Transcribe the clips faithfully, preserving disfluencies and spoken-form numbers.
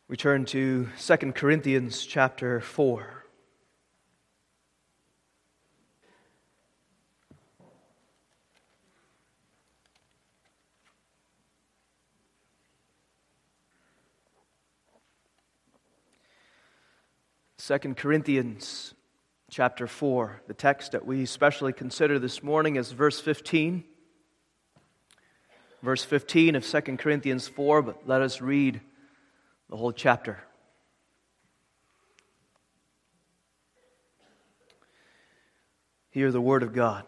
We turn to Second Corinthians chapter four. Second Corinthians chapter four. The text that we especially consider this morning is verse fifteen. Verse fifteen of Second Corinthians four, but let us read the whole chapter. Hear the word of God.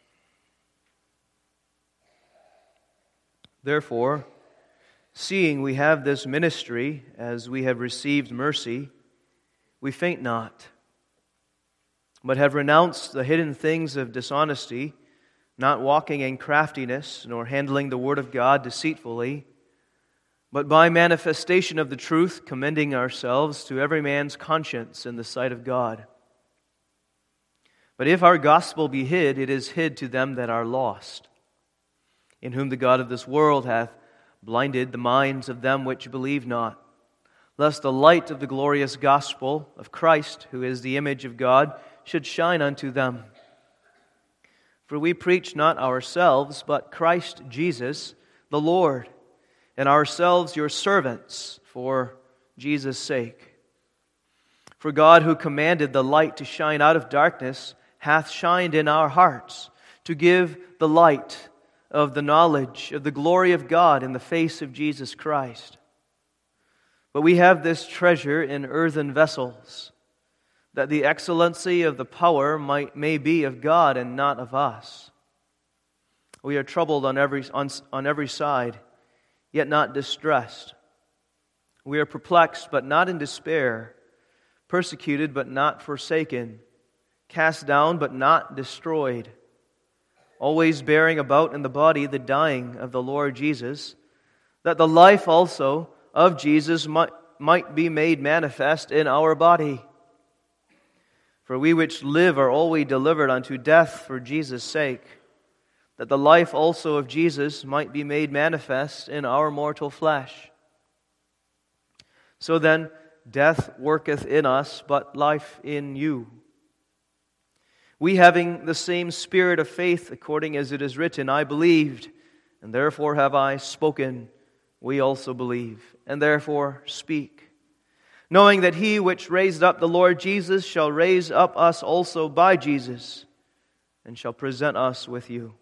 Therefore, seeing we have this ministry, as we have received mercy, we faint not, but have renounced the hidden things of dishonesty, not walking in craftiness, nor handling the word of God deceitfully, but by manifestation of the truth, commending ourselves to every man's conscience in the sight of God. But if our gospel be hid, it is hid to them that are lost, in whom the God of this world hath blinded the minds of them which believe not, lest the light of the glorious gospel of Christ, who is the image of God, should shine unto them. For we preach not ourselves, but Christ Jesus, the Lord, and ourselves your servants for Jesus' sake. For God, who commanded the light to shine out of darkness, hath shined in our hearts to give the light of the knowledge of the glory of God in the face of Jesus Christ. But we have this treasure in earthen vessels, that the excellency of the power might may be of God and not of us. We are troubled on every on, on every side, yet not distressed. We are perplexed, but not in despair, persecuted, but not forsaken, cast down, but not destroyed, always bearing about in the body the dying of the Lord Jesus, that the life also of Jesus might, might be made manifest in our body. For we which live are always delivered unto death for Jesus' sake, that the life also of Jesus might be made manifest in our mortal flesh. So then, death worketh in us, but life in you. We having the same spirit of faith, according as it is written, I believed, and therefore have I spoken. We also believe, and therefore speak. Knowing that he which raised up the Lord Jesus shall raise up us also by Jesus, and shall present us with you.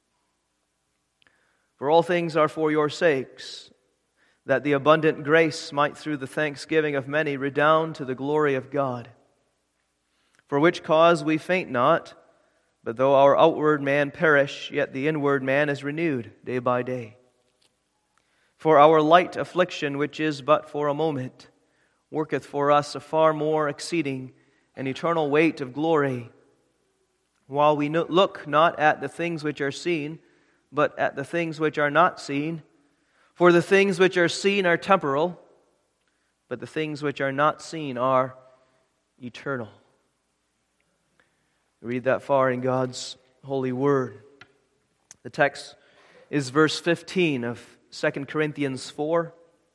For all things are for your sakes, that the abundant grace might through the thanksgiving of many redound to the glory of God. For which cause we faint not, but though our outward man perish, yet the inward man is renewed day by day. For our light affliction, which is but for a moment, worketh for us a far more exceeding and eternal weight of glory, while we look not at the things which are seen, but at the things which are not seen. For the things which are seen are temporal, but the things which are not seen are eternal. We read that far in God's holy word. The text is verse fifteen of Second Corinthians four.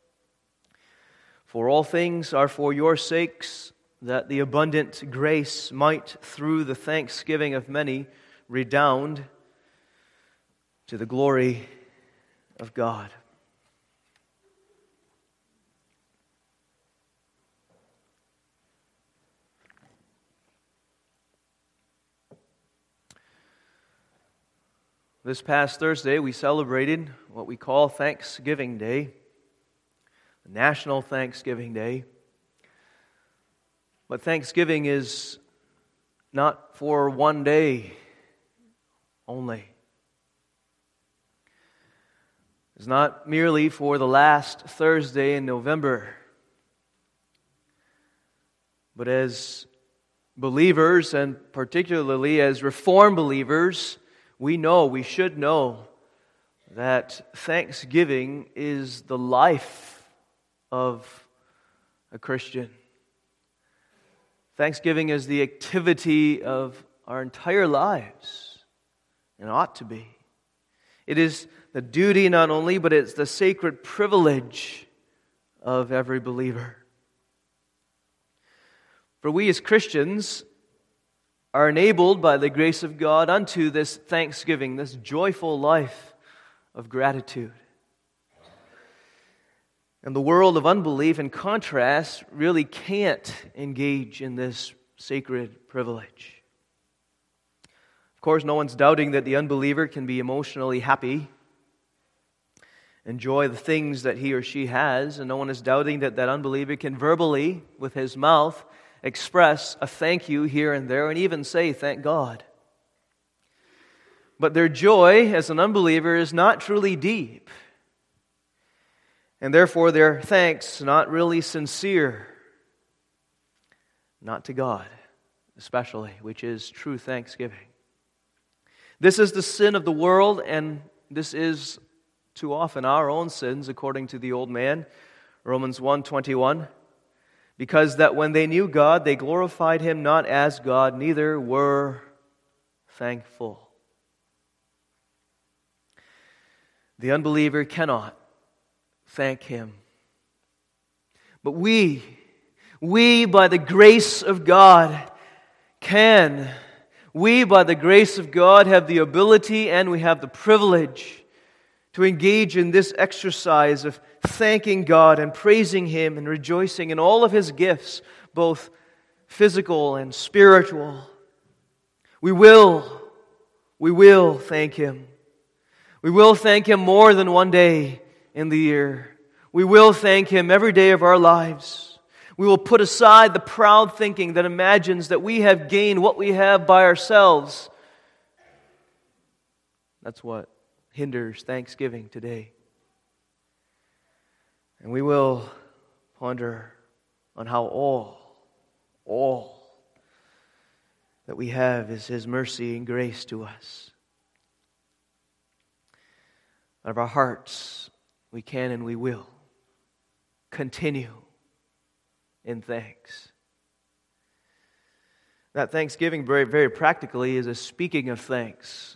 For all things are for your sakes, that the abundant grace might through the thanksgiving of many redound to the glory of God. This past Thursday, we celebrated what we call Thanksgiving Day, National Thanksgiving Day. But Thanksgiving is not for one day only. It's not merely for the last Thursday in November. But as believers, and particularly as Reformed believers, we know, we should know, that Thanksgiving is the life of a Christian. Thanksgiving is the activity of our entire lives, and ought to be. It is the duty not only, but it's the sacred privilege of every believer. For we as Christians are enabled by the grace of God unto this thanksgiving, this joyful life of gratitude. And the world of unbelief, in contrast, really can't engage in this sacred privilege. Of course, no one's doubting that the unbeliever can be emotionally happy, enjoy the things that he or she has, and no one is doubting that that unbeliever can verbally, with his mouth, express a thank you here and there, and even say, thank God. But their joy as an unbeliever is not truly deep, and therefore their thanks not really sincere, not to God especially, which is true thanksgiving. This is the sin of the world, and this is too often our own sins, according to the old man, Romans one twenty-one. Because that when they knew God, they glorified Him not as God, neither were thankful. The unbeliever cannot thank Him. But we, we by the grace of God can. We by the grace of God have the ability and we have the privilege to engage in this exercise of thanking God and praising Him and rejoicing in all of His gifts, both physical and spiritual. We will, we will thank Him. We will thank Him more than one day in the year. We will thank Him every day of our lives. We will put aside the proud thinking that imagines that we have gained what we have by ourselves. That's what hinders thanksgiving today. And we will ponder on how all, all that we have is His mercy and grace to us. Out of our hearts, we can and we will continue in thanks. That thanksgiving, very, very practically, is a speaking of thanks.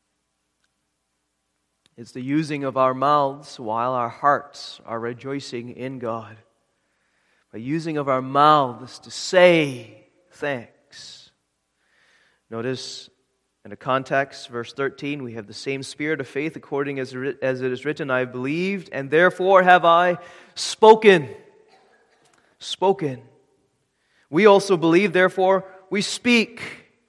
It's the using of our mouths while our hearts are rejoicing in God. By using of our mouths to say thanks. Notice in a context, verse thirteen, we have the same spirit of faith according as it is written, I have believed, and therefore have I spoken. Spoken. We also believe, therefore we speak.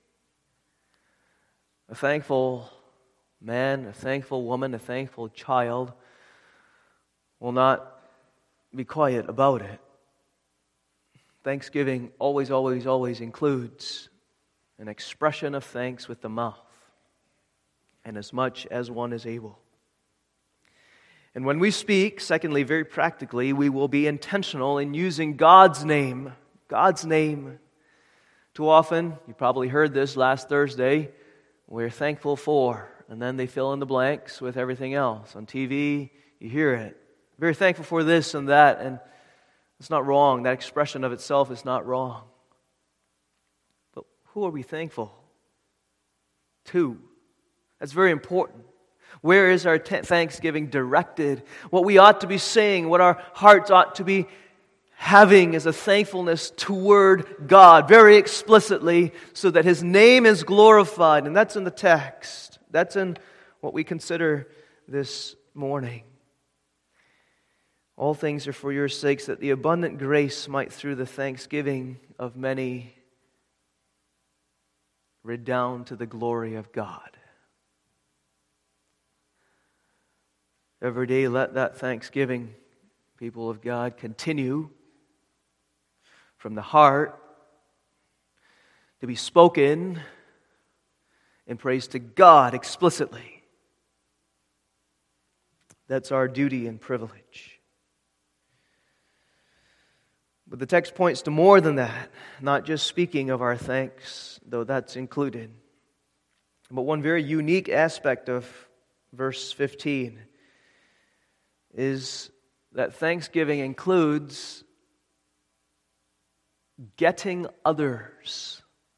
A thankful man, a thankful woman, a thankful child will not be quiet about it. Thanksgiving always, always, always includes an expression of thanks with the mouth, and as much as one is able. And when we speak, secondly, very practically, we will be intentional in using God's name. God's name. Too often, you probably heard this last Thursday, we're thankful for, and then they fill in the blanks with everything else. On T V, you hear it. Very thankful for this and that, and it's not wrong. That expression of itself is not wrong. But who are we thankful to? That's very important. Where is our t- thanksgiving directed? What we ought to be saying, what our hearts ought to be having is a thankfulness toward God, very explicitly, so that His name is glorified. And that's in the text. That's in what we consider this morning. All things are for your sakes, that the abundant grace might through the thanksgiving of many redound to the glory of God. Every day let that thanksgiving, people of God, continue from the heart to be spoken in praise to God explicitly. That's our duty and privilege. But the text points to more than that, not just speaking of our thanks, though that's included. But one very unique aspect of verse fifteen is that thanksgiving includes getting others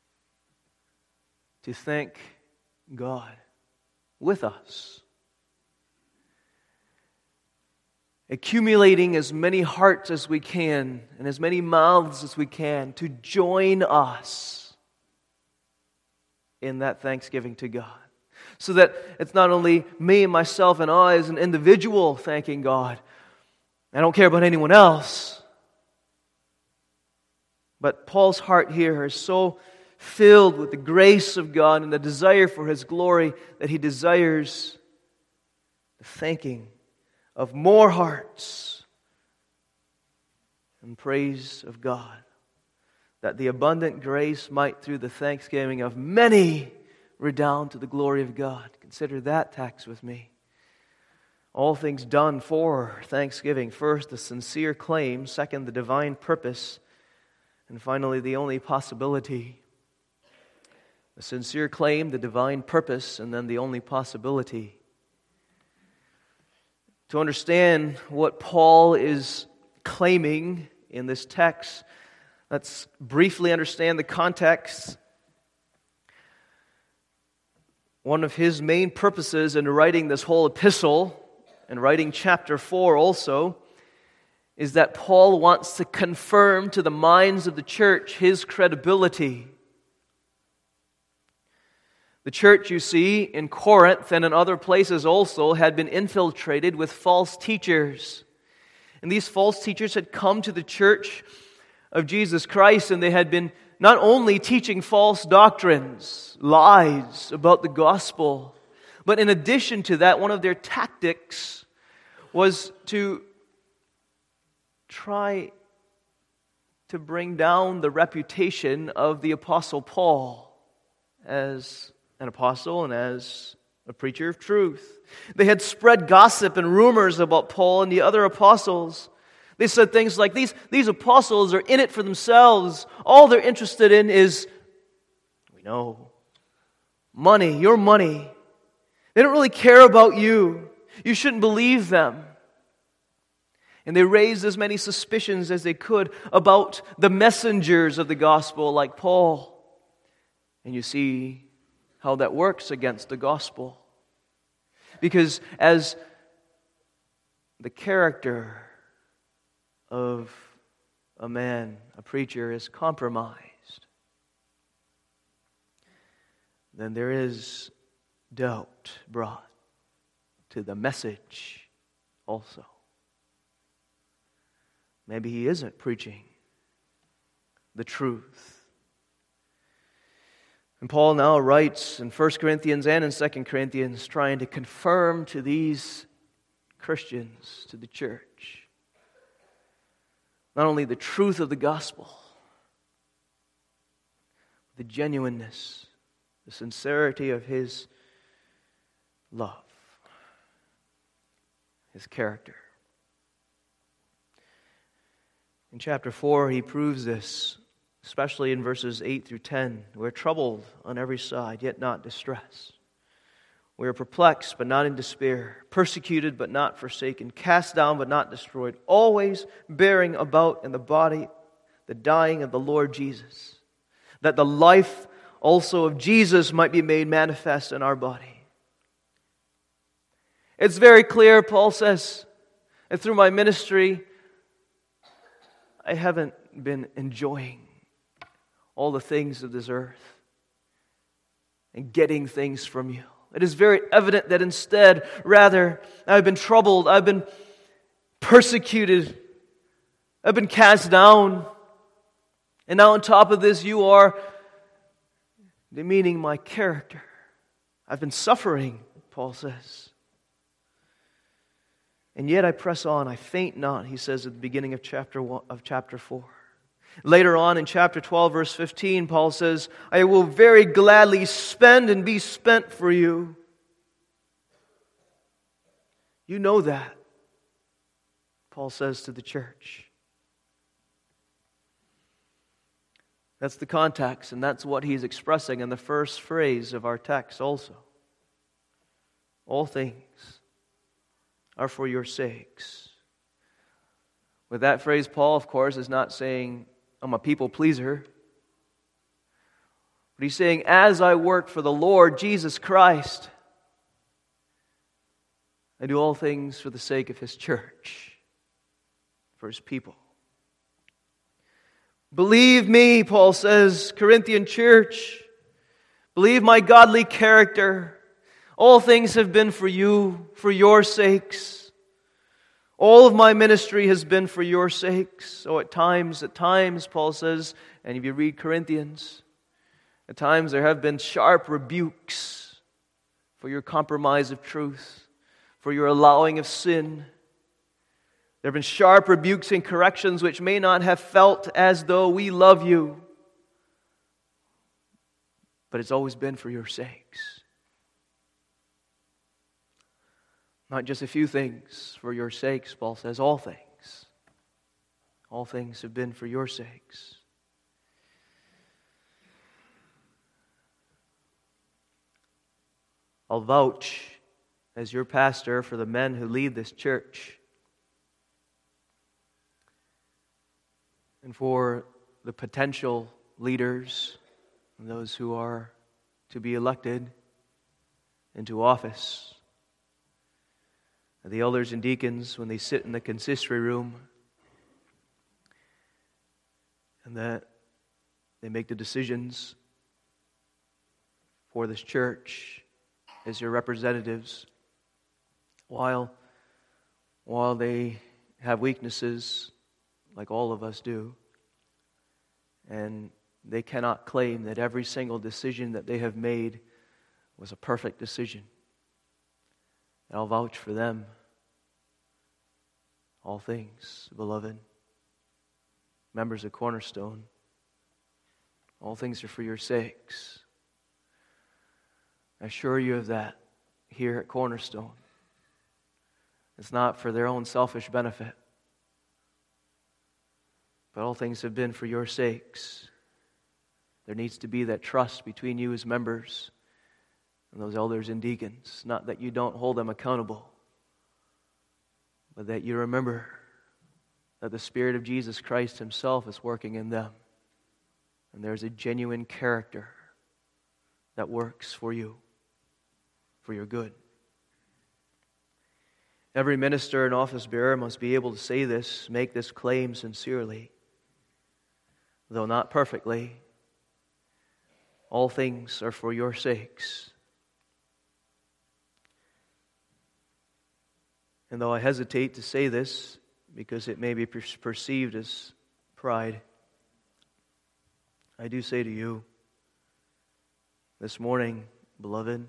to thank God with us. accumulating as many hearts as we can and as many mouths as we can to join us in that thanksgiving to God. So that it's not only me and myself and I as an individual thanking God. I don't care about anyone else. But Paul's heart here is so filled with the grace of God and the desire for His glory that he desires the thanking of more hearts and praise of God, that the abundant grace might through the thanksgiving of many redound to the glory of God. Consider that text with me. All things done for thanksgiving. First, the sincere claim. Second, the divine purpose. And finally, the only possibility. The sincere claim, the divine purpose, and then the only possibility. To understand what Paul is claiming in this text, let's briefly understand the context. One of his main purposes in writing this whole epistle, and writing chapter four also, is that Paul wants to confirm to the minds of the church his credibility. The church, you see, in Corinth and in other places also, had been infiltrated with false teachers. And these false teachers had come to the church of Jesus Christ, and they had been not only teaching false doctrines, lies about the gospel, but in addition to that, one of their tactics was to try to bring down the reputation of the Apostle Paul as an apostle and as a preacher of truth. They had spread gossip and rumors about Paul and the other apostles. They said things like, these, these apostles are in it for themselves. All they're interested in is, we know, money, your money. They don't really care about you. You shouldn't believe them. And they raised as many suspicions as they could about the messengers of the gospel like Paul. And you see how that works against the gospel. Because as the character of a man, a preacher, is compromised, then there is doubt brought to the message also. Maybe he isn't preaching the truth. And Paul now writes in First Corinthians and in Second Corinthians, trying to confirm to these Christians, to the church, not only the truth of the gospel, the genuineness, the sincerity of his love, his character. In chapter four, he proves this, especially in verses eight through ten. We're troubled on every side, yet not distressed. We are perplexed, but not in despair. Persecuted, but not forsaken. Cast down, but not destroyed. Always bearing about in the body the dying of the Lord Jesus, that the life also of Jesus might be made manifest in our body. It's very clear, Paul says, and through my ministry, I haven't been enjoying all the things of this earth and getting things from you. It is very evident that instead, rather, I've been troubled, I've been persecuted, I've been cast down. And now on top of this, you are demeaning my character. I've been suffering, Paul says. And yet I press on, I faint not, he says at the beginning of chapter one, of chapter four. Later on in chapter twelve, verse fifteen, Paul says, I will very gladly spend and be spent for you. You know that, Paul says to the church. That's the context, and that's what he's expressing in the first phrase of our text also. All things are for your sakes. With that phrase, Paul, of course, is not saying, I'm a people pleaser. But he's saying, as I work for the Lord Jesus Christ, I do all things for the sake of His church. for His people. Believe me, Paul says, Corinthian church. Believe my godly character. All things have been for you, for your sakes. All of my ministry has been for your sakes. So at times, at times, Paul says, and if you read Corinthians, at times there have been sharp rebukes for your compromise of truth, for your allowing of sin. There have been sharp rebukes and corrections which may not have felt as though we love you, but it's always been for your sakes. Not just a few things for your sakes, Paul says, all things. All things have been for your sakes. I'll vouch as your pastor for the men who lead this church and for the potential leaders and those who are to be elected into office. The elders and deacons, when they sit in the consistory room and that they make the decisions for this church as your representatives, while, while they have weaknesses like all of us do, and they cannot claim that every single decision that they have made was a perfect decision. And I'll vouch for them. All things, beloved, members of Cornerstone, all things are for your sakes. I assure you of that here at Cornerstone. It's not for their own selfish benefit, but all things have been for your sakes. There needs to be that trust between you as members and those elders and deacons. Not that you don't hold them accountable, but that you remember that the Spirit of Jesus Christ Himself is working in them. And there's a genuine character that works for you, for your good. Every minister and office bearer must be able to say this, make this claim sincerely, though not perfectly. All things are for your sakes. And though I hesitate to say this, because it may be per- perceived as pride, I do say to you this morning, beloved,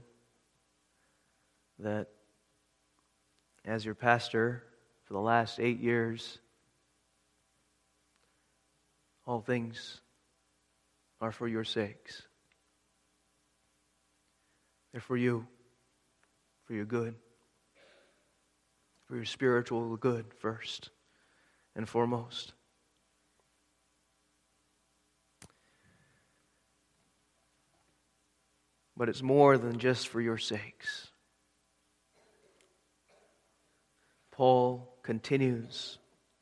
that as your pastor for the last eight years, all things are for your sakes. They're for you, for your good, for your spiritual good first and foremost. But it's more than just for your sakes. Paul continues,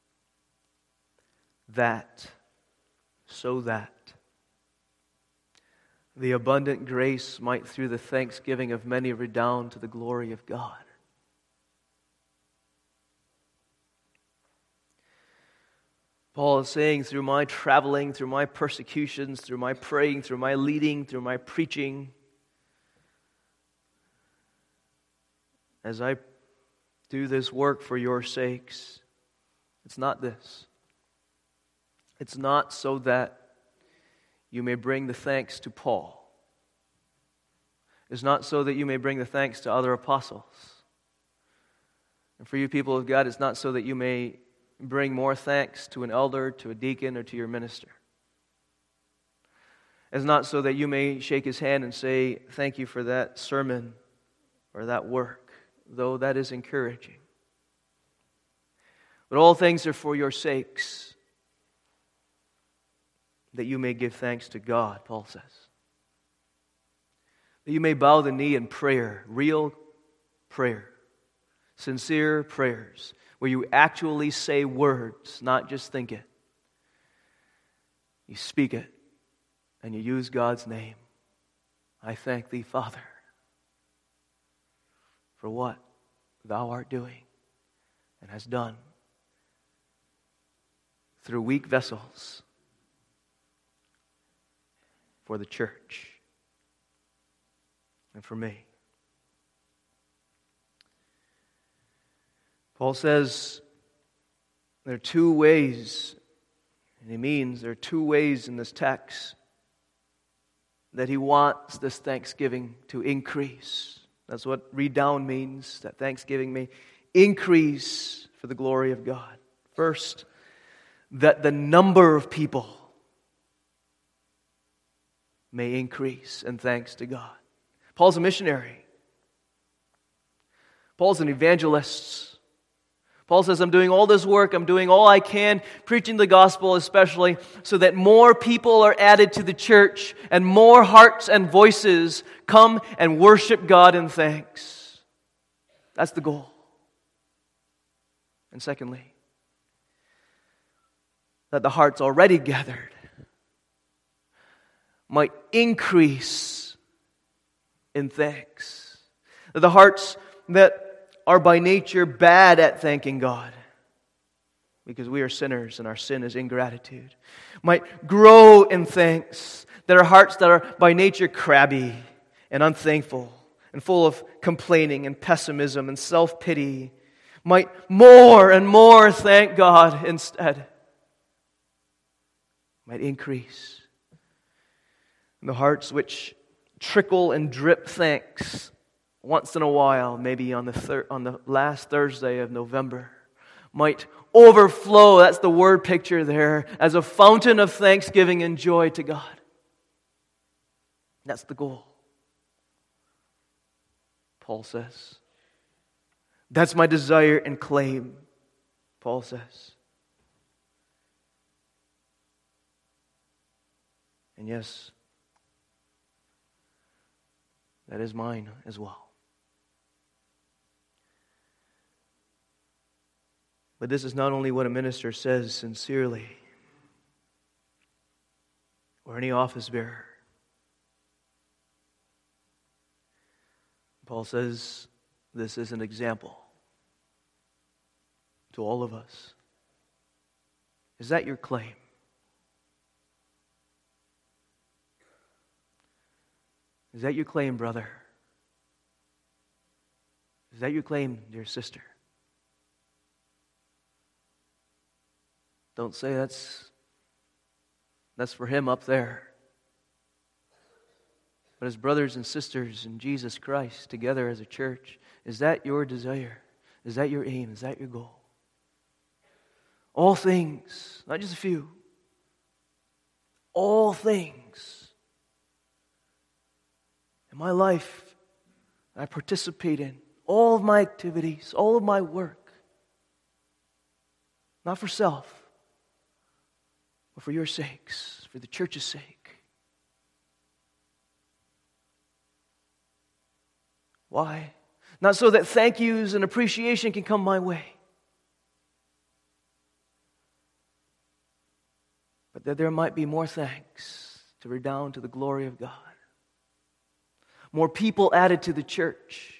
that, so that the abundant grace might through the thanksgiving of many redound to the glory of God. Paul is saying, through my traveling, through my persecutions, through my praying, through my leading, through my preaching, as I do this work for your sakes, it's not this. It's not so that you may bring the thanks to Paul. It's not so that you may bring the thanks to other apostles. And for you people of God, it's not so that you may bring more thanks to an elder, to a deacon, or to your minister. It's not so that you may shake his hand and say, thank you for that sermon or that work, though that is encouraging. But all things are for your sakes, that you may give thanks to God, Paul says. That you may bow the knee in prayer, real prayer, sincere prayers, where you actually say words, not just think it. You speak it, and you use God's name. I thank thee, Father, for what thou art doing and hast done through weak vessels for the church and for me. Paul says there are two ways, and he means there are two ways in this text that he wants this thanksgiving to increase. That's what redound means, that thanksgiving may increase for the glory of God. First, that the number of people may increase in thanks to God. Paul's a missionary. Paul's an evangelist. Paul says, I'm doing all this work, I'm doing all I can, preaching the gospel especially, so that more people are added to the church and more hearts and voices come and worship God in thanks. That's the goal. And secondly, that the hearts already gathered might increase in thanks. That the hearts that are by nature bad at thanking God, because we are sinners and our sin is ingratitude, might grow in thanks. That our hearts that are by nature crabby and unthankful and full of complaining and pessimism and self-pity might more and more thank God instead. Might increase. And the hearts which trickle and drip thanks once in a while, maybe on the thir- on the last Thursday of November, might overflow, that's the word picture there, as a fountain of thanksgiving and joy to God. That's the goal. Paul says. That's my desire and claim, Paul says. And yes, that is mine as well. But this is not only what a minister says sincerely, or any office bearer. Paul says this is an example to all of us. Is that your claim? Is that your claim, brother? Is that your claim, dear sister? Don't say that's that's for him up there. But as brothers and sisters in Jesus Christ, together as a church, is that your desire? Is that your aim? Is that your goal? All things, not just a few. All things in my life I participate in, all of my activities, all of my work, not for self, but for your sakes, for the church's sake. Why? Not so that thank yous and appreciation can come my way, but that there might be more thanks to redound to the glory of God. More people added to the church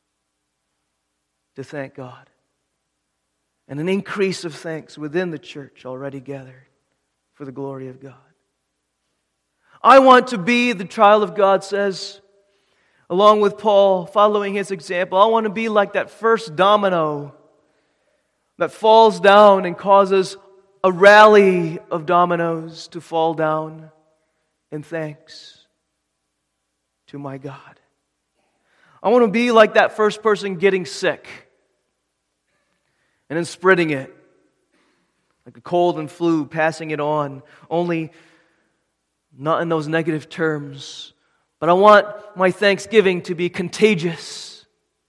to thank God. And an increase of thanks within the church already gathered for the glory of God. I want to be, the child of God says, along with Paul, following his example, I want to be like that first domino that falls down and causes a rally of dominoes to fall down in thanks to my God. I want to be like that first person getting sick and then spreading it, like a cold and flu, passing it on, only not in those negative terms. But I want my thanksgiving to be contagious.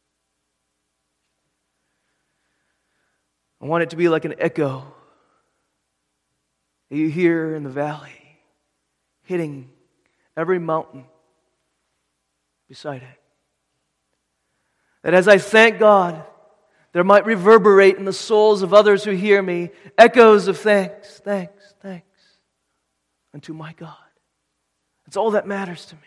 I want it to be like an echo that you hear in the valley, hitting every mountain beside it. That as I thank God, there might reverberate in the souls of others who hear me echoes of thanks, thanks, thanks unto my God. That's all that matters to me.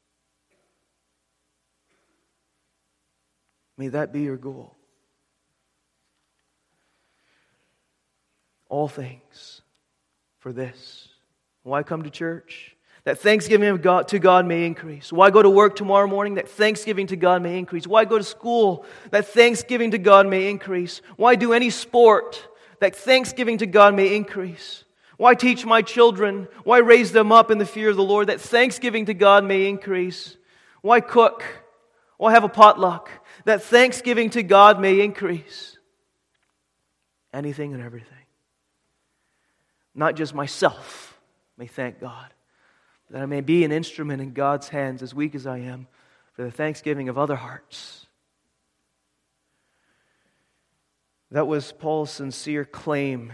May that be your goal. All things. for this. Why come to church? That thanksgiving of God, to God may increase. Why go to work tomorrow morning? That thanksgiving to God may increase. Why go to school? That thanksgiving to God may increase. Why do any sport? That thanksgiving to God may increase. Why teach my children? Why raise them up in the fear of the Lord? That thanksgiving to God may increase. Why cook? Why have a potluck? That thanksgiving to God may increase. Anything and everything. Not just myself may thank God, that I may be an instrument in God's hands, as weak as I am, for the thanksgiving of other hearts. That was Paul's sincere claim.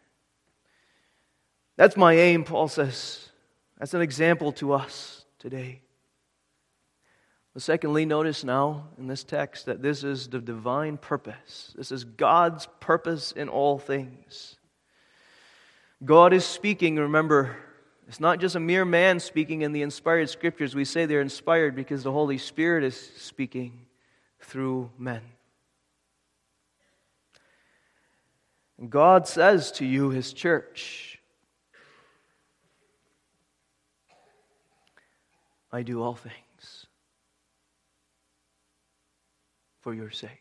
That's my aim, Paul says. That's an example to us today. But secondly, notice now in this text that this is the divine purpose. This is God's purpose in all things. God is speaking, remember, it's not just a mere man speaking in the inspired Scriptures. We say they're inspired because the Holy Spirit is speaking through men. And God says to you, His church, I do all things for your sakes.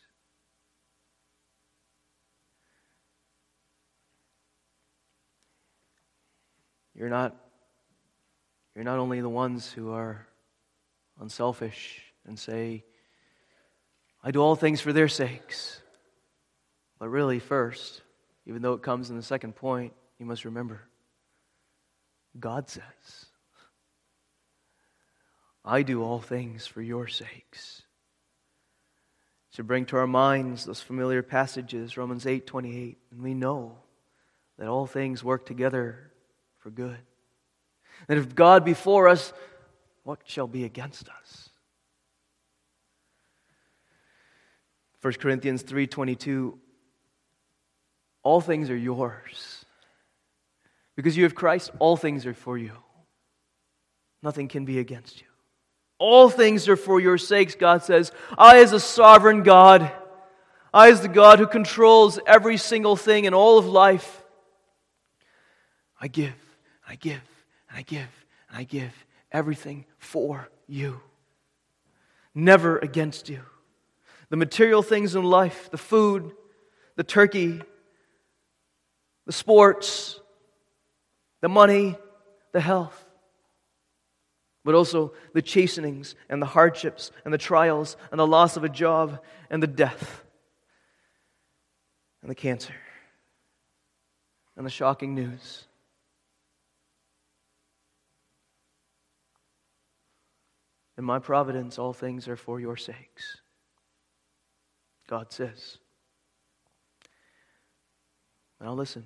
You're not, you're not only the ones who are unselfish and say, I do all things for their sakes. But really, first, even though it comes in the second point, you must remember, God says, I do all things for your sakes. To bring to our minds those familiar passages, Romans eight twenty-eight, and we know that all things work together for good. And if God be for us, what shall be against us? First Corinthians three twenty-two, all things are yours. Because you have Christ, all things are for you. Nothing can be against you. All things are for your sakes, God says. I, as a sovereign God, I, as the God who controls every single thing in all of life, I give, I give, and I give, and I give everything for you. Never against you. The material things in life, the food, the turkey, the sports, the money, the health, but also the chastenings and the hardships and the trials and the loss of a job and the death and the cancer and the shocking news. In my providence, all things are for your sakes. God says. Now listen.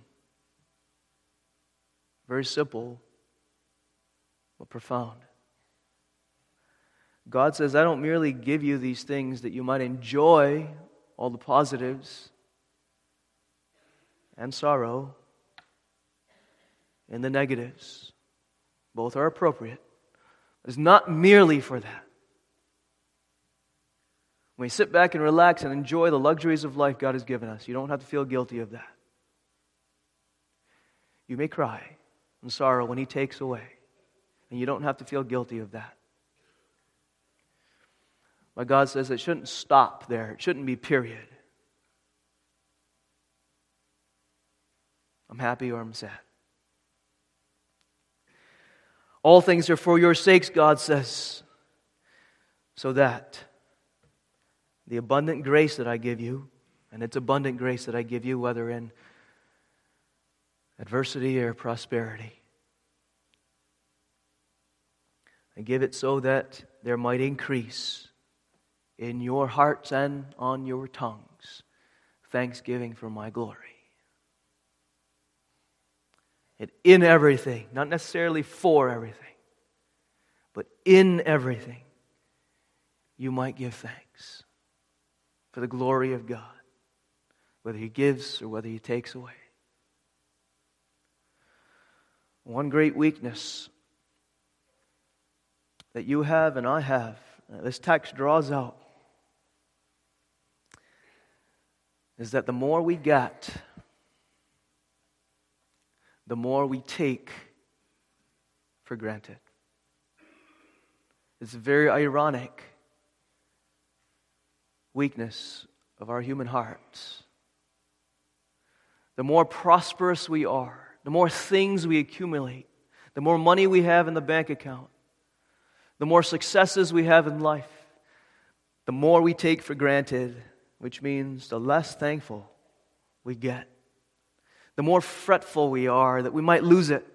Very simple, but profound. God says, I don't merely give you these things that you might enjoy all the positives and sorrow and the negatives. Both are appropriate. It's not merely for that. When you sit back and relax and enjoy the luxuries of life God has given us, you don't have to feel guilty of that. You may cry in sorrow when He takes away, and you don't have to feel guilty of that. But God says it shouldn't stop there. It shouldn't be period. I'm happy or I'm sad. All things are for your sakes, God says, so that the abundant grace that I give you, and it's abundant grace that I give you, whether in adversity or prosperity, I give it so that there might increase in your hearts and on your tongues thanksgiving for my glory. And in everything, not necessarily for everything, but in everything, you might give thanks for the glory of God, whether He gives or whether He takes away. One great weakness that you have and I have, this text draws out, is that the more we get, the more we take for granted. It's a very ironic weakness of our human hearts. The more prosperous we are, the more things we accumulate, the more money we have in the bank account, the more successes we have in life, the more we take for granted, which means the less thankful we get. The more fretful we are that we might lose it.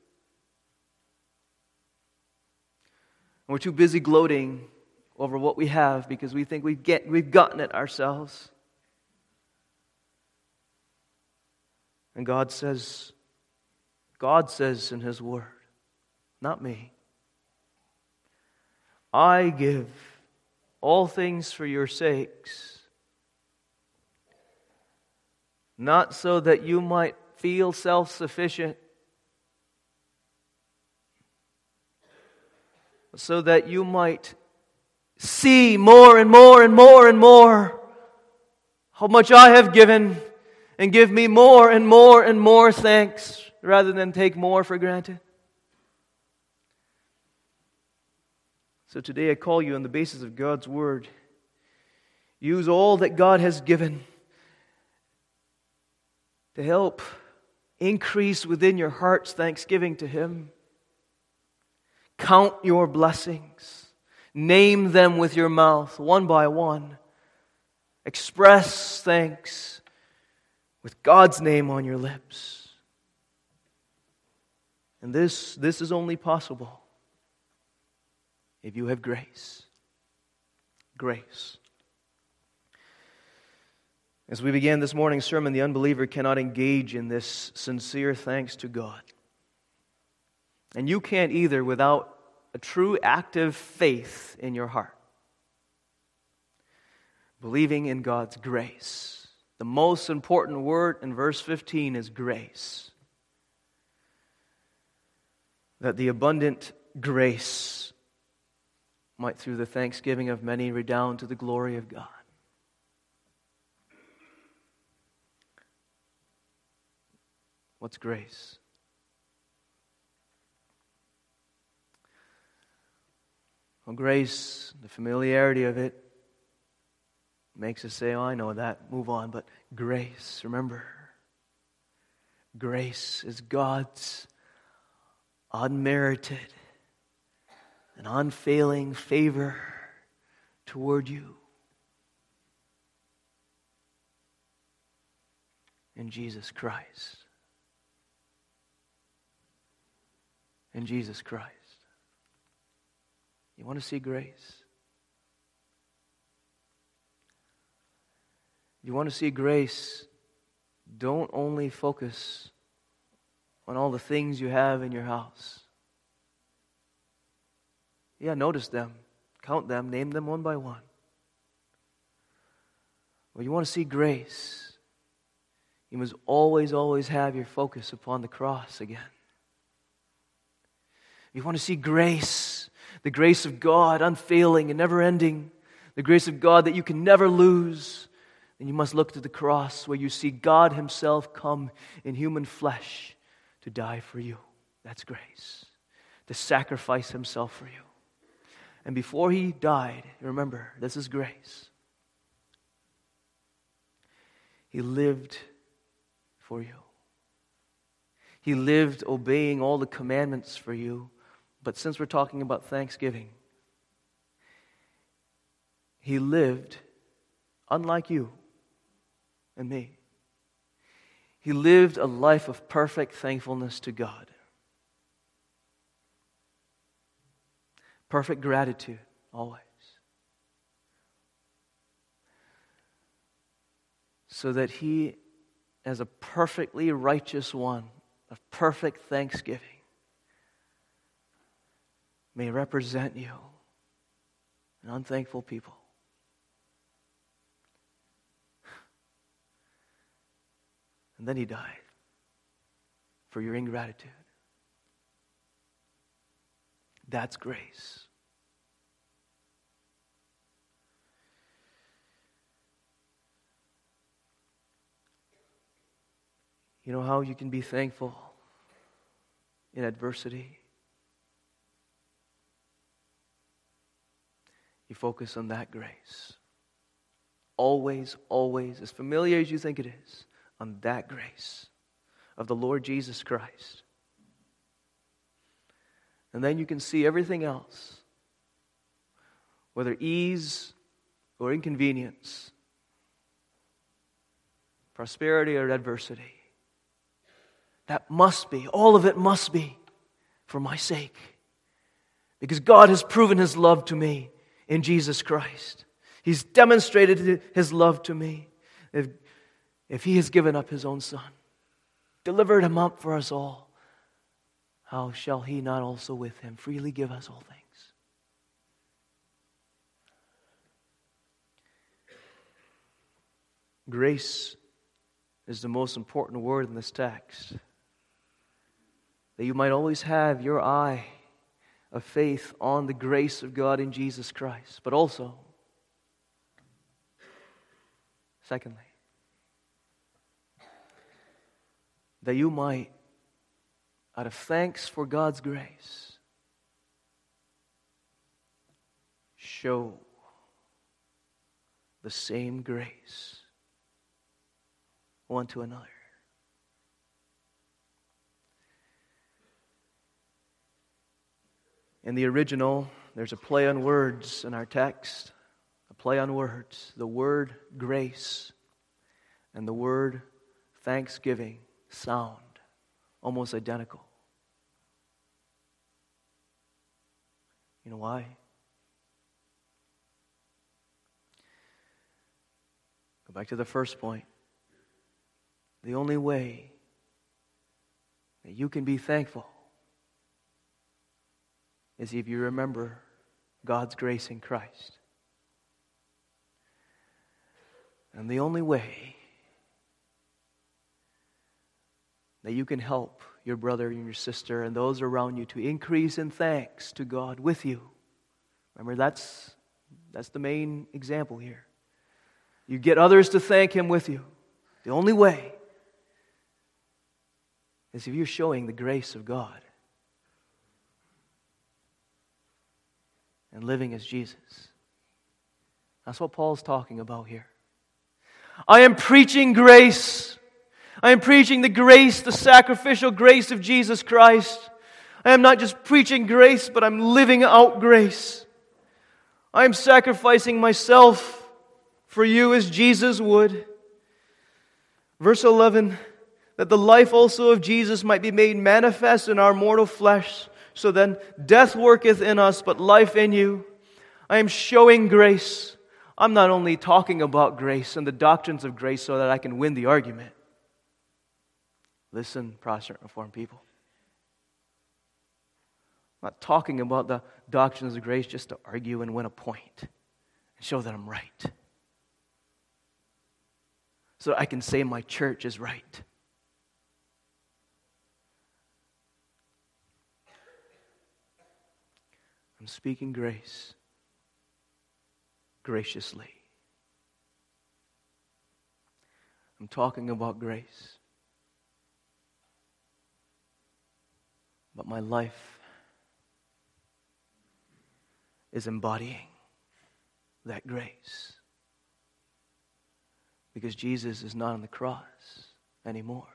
And we're too busy gloating over what we have because we think we've, get, we've gotten it ourselves. And God says, God says in His Word, not me, I give all things for your sakes, not so that you might feel self-sufficient, but so that you might see more and more and more and more how much I have given, and give me more and more and more thanks, rather than take more for granted. So today I call you on the basis of God's Word. Use all that God has given to help increase within your heart's thanksgiving to Him. Count your blessings. Name them with your mouth, one by one. Express thanks with God's name on your lips. And this, this is only possible if you have grace. Grace. As we began this morning's sermon, the unbeliever cannot engage in this sincere thanks to God. And you can't either without a true active faith in your heart. Believing in God's grace. The most important word in verse fifteen is grace. That the abundant grace might through the thanksgiving of many redound to the glory of God. What's grace? Well, grace, the familiarity of it, makes us say, oh, I know that, move on. But grace, remember, grace is God's unmerited and unfailing favor toward you. In Jesus Christ. In Jesus Christ. You want to see grace? You want to see grace? Don't only focus on all the things you have in your house. Yeah, notice them, count them, name them one by one. Well, you want to see grace, you must always, always have your focus upon the cross again. You want to see grace, the grace of God, unfailing and never-ending, the grace of God that you can never lose, then you must look to the cross where you see God Himself come in human flesh to die for you. That's grace. To sacrifice Himself for you. And before He died, remember, this is grace. He lived for you. He lived obeying all the commandments for you. But since we're talking about thanksgiving, He lived unlike you and me. He lived a life of perfect thankfulness to God. Perfect gratitude, always. So that He, as a perfectly righteous one, of perfect thanksgiving, may represent you, an unthankful people. And then He died for your ingratitude. That's grace. You know how you can be thankful in adversity. You focus on that grace. Always, always, as familiar as you think it is, on that grace of the Lord Jesus Christ. And then you can see everything else, whether ease or inconvenience, prosperity or adversity. That must be, all of it must be for my sake. Because God has proven His love to me in Jesus Christ. He's demonstrated His love to me. If, if He has given up His own Son, delivered Him up for us all, how shall He not also with Him freely give us all things? Grace is the most important word in this text. That you might always have your eye of faith on the grace of God in Jesus Christ. But also, secondly, that you might, out of thanks for God's grace, show the same grace one to another. In the original, there's a play on words in our text. A play on words. The word grace and the word thanksgiving sound almost identical. You know why? Go back to the first point. The only way that you can be thankful is if you remember God's grace in Christ. And the only way that you can help your brother and your sister and those around you to increase in thanks to God with you. Remember, that's, that's the main example here. You get others to thank Him with you. The only way is if you're showing the grace of God and living as Jesus. That's what Paul's talking about here. I am preaching grace. I am preaching the grace, the sacrificial grace of Jesus Christ. I am not just preaching grace, but I'm living out grace. I am sacrificing myself for you as Jesus would. Verse eleven, that the life also of Jesus might be made manifest in our mortal flesh. So then, death worketh in us, but life in you. I am showing grace. I'm not only talking about grace and the doctrines of grace so that I can win the argument. Listen, Protestant Reformed people. I'm not talking about the doctrines of grace just to argue and win a point and show that I'm right. So that I can say my church is right. I'm speaking grace graciously. I'm talking about grace. But my life is embodying that grace. Because Jesus is not on the cross anymore.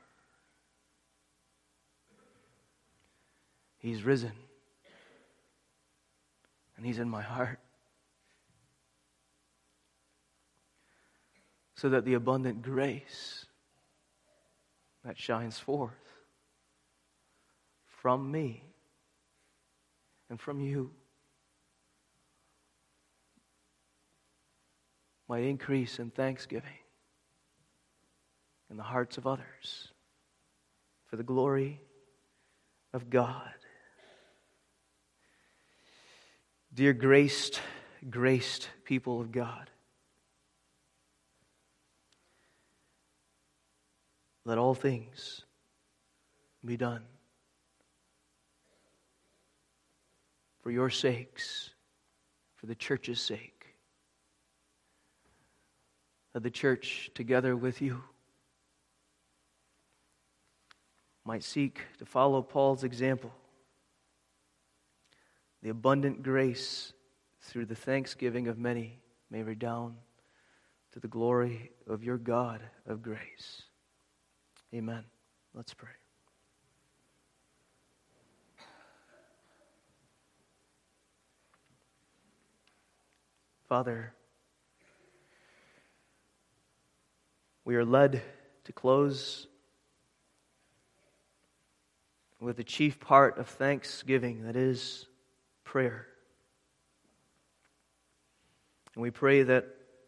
He's risen. And He's in my heart. So that the abundant grace that shines forth from me and from you might increase in thanksgiving in the hearts of others for the glory of God. Dear graced, graced people of God, let all things be done for your sakes, for the church's sake. Let the church, together with you, might seek to follow Paul's example. The abundant grace through the thanksgiving of many may redound to the glory of your God of grace. Amen. Let's pray. Father, we are led to close with the chief part of thanksgiving, that is prayer. And we pray that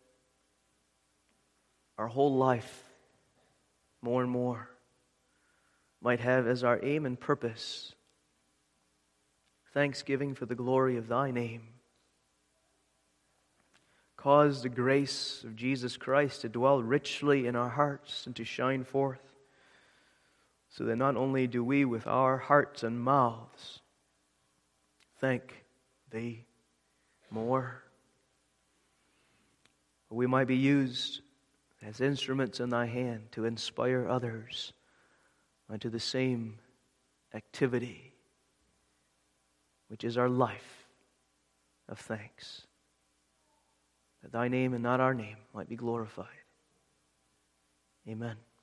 our whole life, more and more, might have as our aim and purpose thanksgiving for the glory of Thy name. Cause the grace of Jesus Christ to dwell richly in our hearts and to shine forth, so that not only do we with our hearts and mouths thank Thee more, but we might be used as instruments in Thy hand to inspire others unto the same activity, which is our life of thanks, that Thy name and not our name might be glorified. Amen.